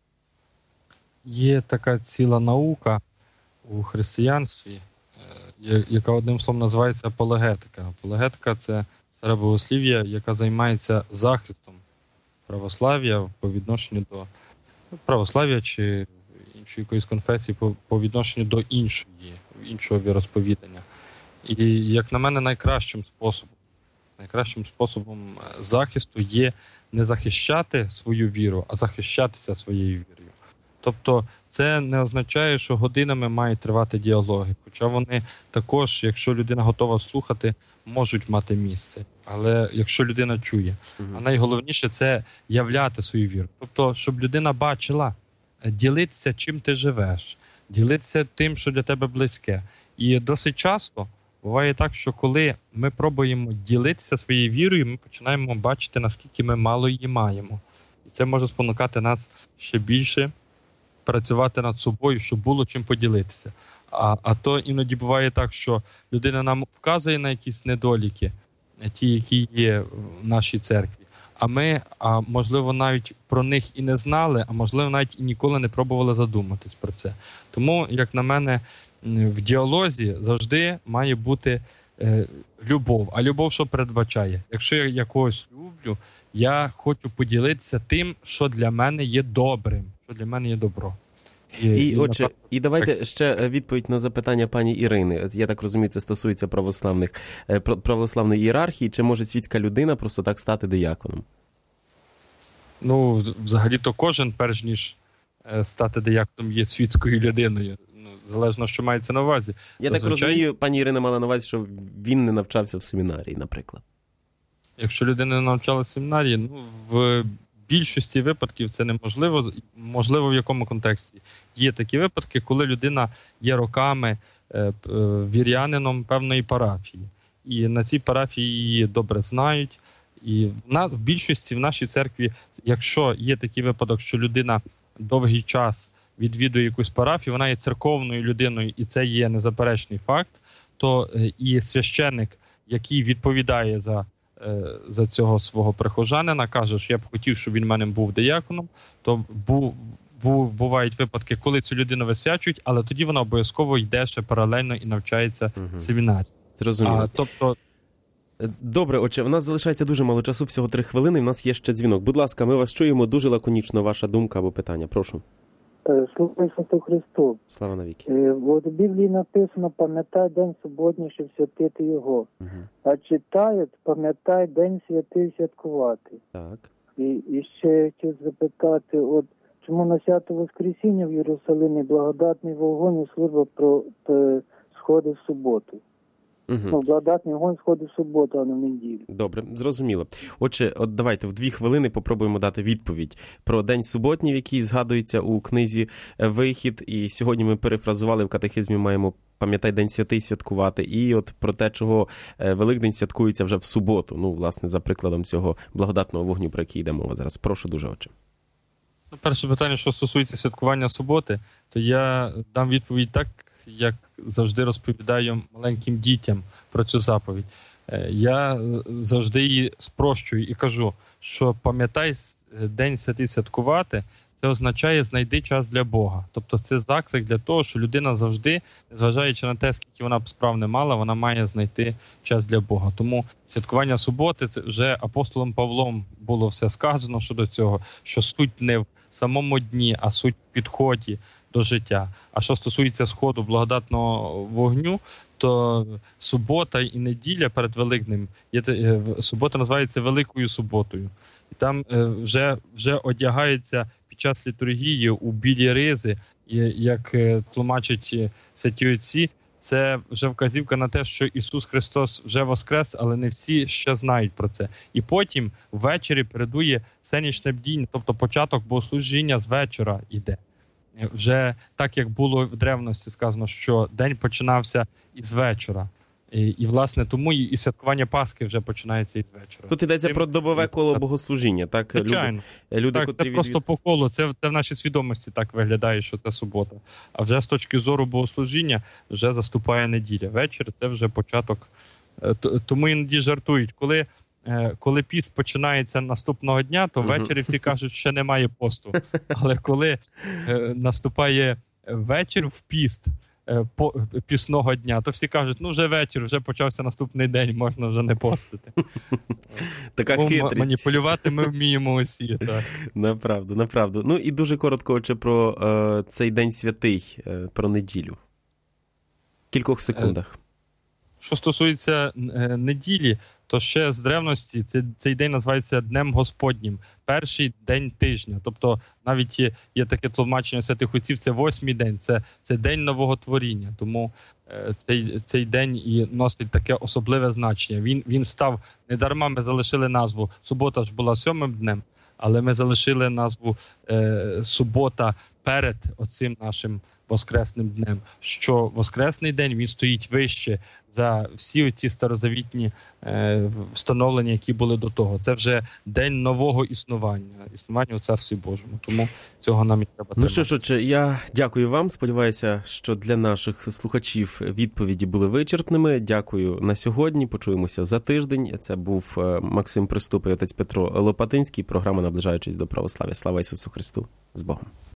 Є така ціла наука у християнстві, яка одним словом називається апологетика. Апологетика – це сфера богослів'я, яка займається захистом православ'я по відношенню до православ'я чи іншої якоїсь конфесії по відношенню до іншого віросповідання. І, як на мене, найкращим способом захисту є не захищати свою віру, а захищатися своєю вірою. Тобто це не означає, що годинами мають тривати діалоги. Хоча вони також, якщо людина готова слухати, можуть мати місце. Але якщо людина чує. А найголовніше – це являти свою віру. Тобто, щоб людина бачила, ділитися, чим ти живеш, ділитися тим, що для тебе близьке. І досить часто буває так, що коли ми пробуємо ділитися своєю вірою, ми починаємо бачити, наскільки ми мало її маємо. І це може спонукати нас ще більше працювати над собою, щоб було чим поділитися. А то іноді буває так, що людина нам вказує на якісь недоліки, ті, які є в нашій церкві, а можливо, навіть про них і не знали, а можливо, навіть і ніколи не пробували задуматись про це. Тому, як на мене, в діалозі завжди має бути любов. А любов що передбачає? Якщо я якогось люблю, я хочу поділитися тим, що для мене є добрим, що для мене є добро. І давайте ще відповідь на запитання пані Ірини. Я так розумію, це стосується православної ієрархії. Чи може світська людина просто так стати дияконом? Ну, взагалі-то кожен, перш ніж стати дияконом, є світською людиною. Залежно, що мається на увазі. Я так розумію, пані Ірина мала на увазі, що він не навчався в семінарії, наприклад. Якщо людина не навчалася в семінарії, в більшості випадків це неможливо. Можливо, в якому контексті. Є такі випадки, коли людина є роками вірянином певної парафії. І на цій парафії її добре знають. І в більшості в нашій церкві, якщо є такий випадок, що людина довгий час відвідує якусь парафію, вона є церковною людиною, і це є незаперечний факт, то і священник, який відповідає за цього свого прихожанина, каже, що я б хотів, щоб він в мене був дияконом, то бувають випадки, коли цю людину висвячують, але тоді вона обов'язково йде ще паралельно і навчається в семінарі. Зрозуміло. Добре, отже, в нас залишається дуже мало часу, всього 3 хвилини, в нас є ще дзвінок. Будь ласка, ми вас чуємо, дуже лаконічно ваша думка або питання. Прошу. Слава Ісусу Христу. Слава навіки. От в Біблії написано, пам'ятай день суботній, щоб святити його. А читають, пам'ятай день святий святкувати. Так. І ще хотів запитати, от чому на свято Воскресіння в Єрусалимі благодатний вогонь і служба про сходи в суботу? Благодатний огонь сходить в суботу, а не в неділю. Добре, зрозуміло. Отже, давайте в 2 хвилини попробуємо дати відповідь про День суботній, який згадується у книзі «Вихід». І сьогодні ми перефразували в катехизмі, маємо «Пам'ятай День святий» святкувати. І от про те, чого Великдень святкується вже в суботу. Власне, за прикладом цього благодатного вогню, про який йде мова зараз. Прошу дуже, отче. Перше питання, що стосується святкування суботи, то я дам відповідь так, як завжди розповідаю маленьким дітям про цю заповідь. Я завжди її спрощую і кажу, що пам'ятай День святий святкувати, це означає знайди час для Бога. Тобто це заклик для того, що людина завжди, незважаючи на те, скільки вона б справ не мала, вона має знайти час для Бога. Тому святкування суботи, це вже апостолом Павлом було все сказано щодо цього, що суть не в самому дні, а суть в підході до життя. А що стосується сходу благодатного вогню, то субота і неділя перед Великднем, субота називається Великою суботою. І там вже одягається під час літургії у білі ризи, і як тлумачать святі отці, це вже вказівка на те, що Ісус Христос вже воскрес, але не всі ще знають про це. І потім ввечері передує всенічне бдіння, тобто початок богослужіння з вечора йде. Вже так, як було в древності сказано, що день починався із вечора. І власне, тому і святкування Пасхи вже починається із вечора. Тут йдеться про добове коло богослужіння, так? Звичайно. Люди, так, це просто по колу, це в нашій свідомості так виглядає, що це субота. А вже з точки зору богослужіння вже заступає неділя. Вечір – це вже початок. Тому іноді жартують, коли піст починається наступного дня, то ввечері всі кажуть, що ще немає посту. Але коли наступає вечір в піст, пісного дня, то всі кажуть, вже вечір, вже почався наступний день, можна вже не постити. Така хитрість. Маніпулювати ми вміємо усі. Так. Направду. І дуже коротко, отже, про цей День святий, про неділю. В кількох секундах. Що стосується неділі, то ще з древності цей день називається Днем Господнім, перший день тижня. Тобто навіть є таке тлумачення святих отців, це 8-й день, це день нового творіння. Тому цей день і носить таке особливе значення. Він став, недарма ми залишили назву, субота ж була 7-м днем, але ми залишили назву субота перед оцим нашим Воскресним днем, що Воскресний день, він стоїть вище за всі ці старозавітні встановлення, які були до того. Це вже день нового існування у Царстві Божому. Тому цього нам і треба тримати. Ну що ж, я дякую вам. Сподіваюся, що для наших слухачів відповіді були вичерпними. Дякую на сьогодні. Почуємося за тиждень. Це був Максим Приступ і отець Петро Лопатинський. Програма «Наближаючись до православ'я». Слава Ісусу Христу. З Богом.